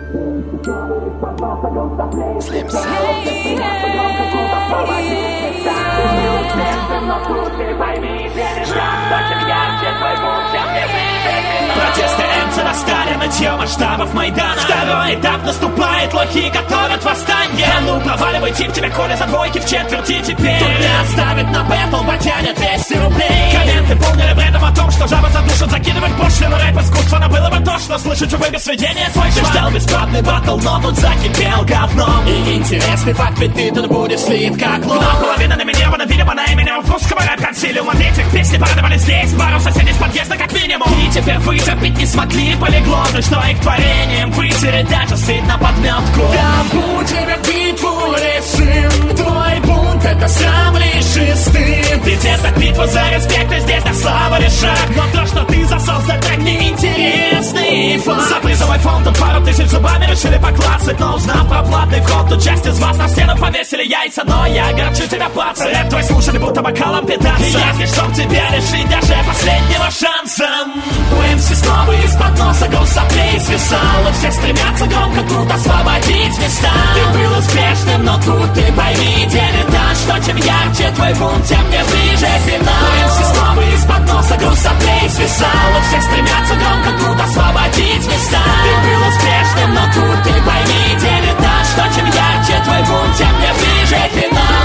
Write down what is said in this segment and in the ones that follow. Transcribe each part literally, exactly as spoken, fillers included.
Протесты эмси настали, нытье масштабов Майдана. Второй этап наступает, лохи готовят восстание. А ну проваливай тип, тебя коли за двойки в четверти теперь. Тут не оставит на бэтл, потянет двести рублей. Комменты полнили бредом о том, что жаба задушит, закидывать пошлину. Рэп искусство, но было бы тошно слышать, увы, без сведения твой шмат. Ты ждал бесплатный баттл, но тут закипел говном. И интересный факт, ведь ты тут будешь слит как лох. Но половина номинирована, видимо, на имени русского рэп-консилиума. Этих песни порадовали здесь, пару соседей с подъезда как минимум. И теперь вытерпеть не смогли полиглоты, что их творением вытереть даже стыдно подметку. Табу тебя в битву решим, твой бунт это сам лишь стыд. Ты здесь так битва за респект, и здесь на славу решат. Но то, что ты засал, за так неинтересный факт. За призовой фонд тут пару тысяч зубами решили поклацать. Но узнав про платный вход, тут часть из вас на стену повесили яйца. Но я огорчу тебя, плац. Рэп твой слушали, будто бокалом питаться. И если чтоб тебя лишить даже последнего шанса. У эмси снова из-под носа груз соплей свисал. И все стремятся громко тут освободить места. Ты был успешным, но тут ты пойми, делит так, что чем ярче твой бунт, тем мне ближе финал. У эмси снова из-под носа груз соплей свисал. И все стремятся громко тут освободить места. Ты был успешным, но тут ты пойми, делит так, что чем ярче твой бунт, тем мне ближе финал.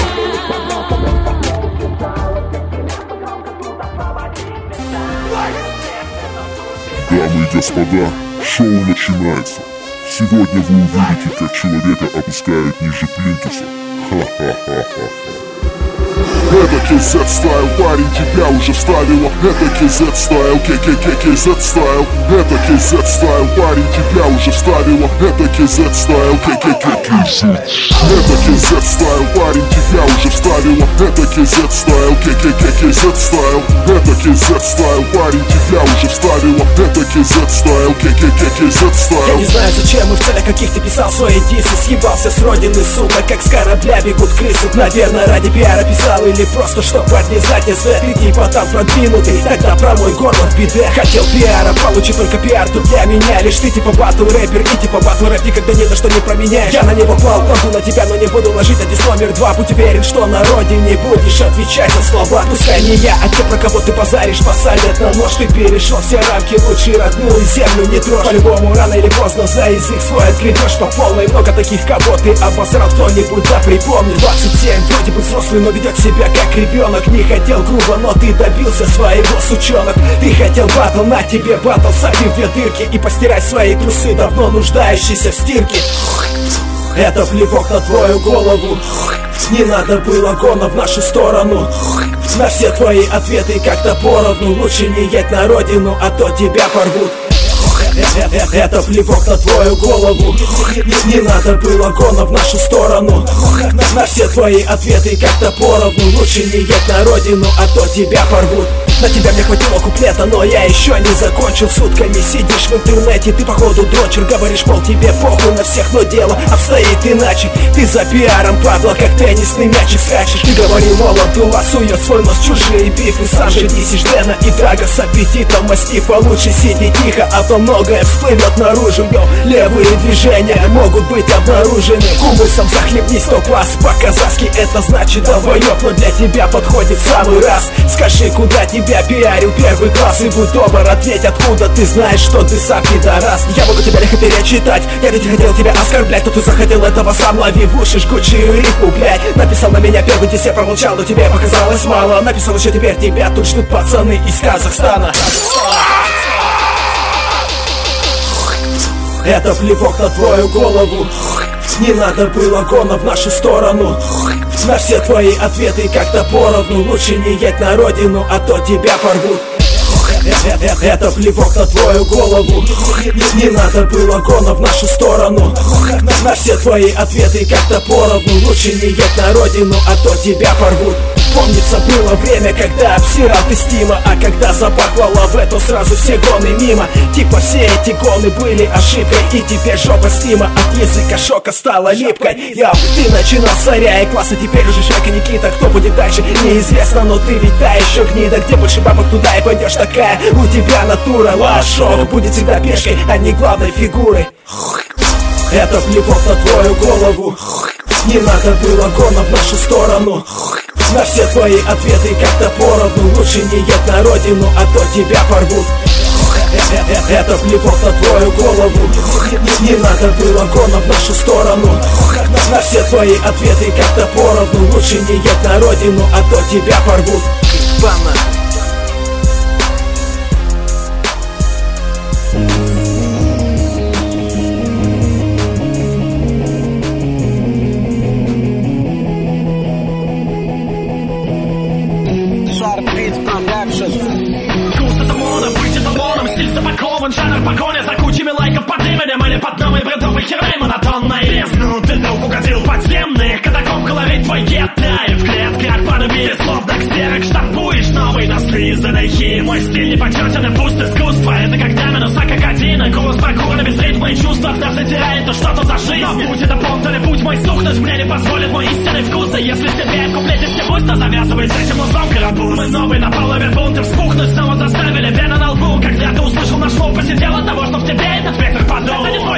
Дамы и господа, шоу начинается. Сегодня вы увидите, как человека опускают ниже плинтуса. Ха-ха-ха-ха. Это кей зет стайл, парень, тебя уже вставило. Это кей зет стайл, кей-кей-кей-кей зет стайл. Это кей зет стайл, парень, тебя уже вставило. Это кей зет стайл, кей-кей-кей-кей зет. Это кей зет стайл, парень, тебя уже вставило. Это кей зет стайл, кей-кей-кей-кей зет стайл. Это кей зет стайл, парень, тебя уже вставило. Это кей зет стайл, кей-кей-кей-кей зет стайл. Я не знаю зачем и в целях каких ты писал свои дисы. Съебался с родины, сука, как с корабля бегут крысы. Наверное, ради пиара писал или просто чтоб поднизать язык. Ты типа там продвинутый, тогда про мой горло в биде. Хотел пиара, получи только пиар тут для меня. Лишь ты типа батл рэпер и типа батл рэп никогда ни на что не променяешь. Я на него клал, кладу на тебя, но не буду ложить один номер два. Будь уверен, что на родине будешь отвечать за слова. Пускай не я, а те, про кого ты базаришь, посадят на нож. Ты перешел все рамки, лучше родную землю не трожь. По-любому рано или поздно за язык свой отгребешь по полной. Много таких, кого ты обосрал, кто-нибудь да припомни. Двадцать семь, вроде бы взрослый, но ведет себя как ребенок. Не хотел грубо, но ты добился своего, сучонок. Ты хотел батл, на тебе батл, саби в две дырки. И постирай свои трусы, давно нуждающиеся в стирке. Это плевок на твою голову. Не надо было гона в нашу сторону. На все твои ответы как-то поровну. Лучше не едь на родину, а то тебя порвут. Это плевок на твою голову. Не, не надо было гона в нашу сторону. На все твои ответы как-то поровну. Лучше не едь на родину, а то тебя порвут. На тебя мне хватило куплета, но я еще не закончил. Сутками сидишь в интернете, ты походу дрочер. Говоришь, мол, тебе похуй на всех, но дело обстоит иначе. Ты за пиаром, падла, как теннисный мячик скачешь. Ты говорил, мол, Абдулла сует свой нос в чужие бифы. Сам же десишь Дэна и Драга с аппетитом мастифа. Лучше сиди тихо, а то многое всплывет наружу. Йо, левые движения могут быть обнаружены. Кумысом захлебнись, то класс по-казахски это значит долбоёб. Но для тебя подходит в самый раз. Скажи, куда тебя Я пиарил первый класс, и будь добр, ответь, откуда ты знаешь, что ты сам пидорас. Я могу тебя легко перечитать, я ведь хотел тебя оскорблять, но ты захотел этого сам, лови в уши жгучую рифму, блядь. Написал на меня первый десс, я промолчал, но тебе показалось мало. Написал еще теперь тебя, тут ждут пацаны из Казахстана. Это плевок на твою голову. Не надо было гона в нашу сторону. На все твои ответы как-то поровну. Лучше не едь на родину, а то тебя порвут. Это плевок на твою голову. Не, не надо было гона в нашу сторону. На все твои ответы как-то поровну. Лучше не едь на родину, а то тебя порвут. Помнится, было время, когда обсирал ты стима. А когда запахло лаве, то сразу все гоны мимо. Типа все эти гоны были ошибкой. И теперь жопа стима от языка шока стала липкой. Йоу, ты начинал с царя и класса, теперь уже Швека Никита. Кто будет дальше, неизвестно, но ты ведь та еще гнида. Где больше бабок, туда и пойдешь, такая у тебя натура. Лошок будет всегда пешкой, а не главной фигурой. Это плевок на твою голову. Не надо было гона в нашу сторону. На все твои ответы как-то поровну. Лучше не едь на родину, а то тебя порвут. Это плевок на твою голову. Не надо было гона в нашу сторону. На все твои ответы как-то поровну. Лучше не едь на родину, а то тебя порвут. Бана. Вкус эталона, быть эталоном, стиль запакован, жанр погоня за кучами лайков под именем или под новой бредовой херой монотонной. Треснутый друг угодил подземных катакомб, в голове твой гет тает в клетках подбит. Словно ксерок штампуешь новый на слизанной хи. Мой стиль непочетен и пуст искусство. Это когда минус а как один, и голос прокурно без ритма и чувства вновь затирает, то что тут за жизнь. Но путь это понт или путь мой сухнуть мне не позволит мой истинный вкус. И если тебе в куплете все пусто, завязывай с этим узлом карапуз. Мы новый на половину бунты вспухнуть, снова заставили вены на лбу. Когда ты услышал наш слов, посидел от того, что в тебе этот ветер подул.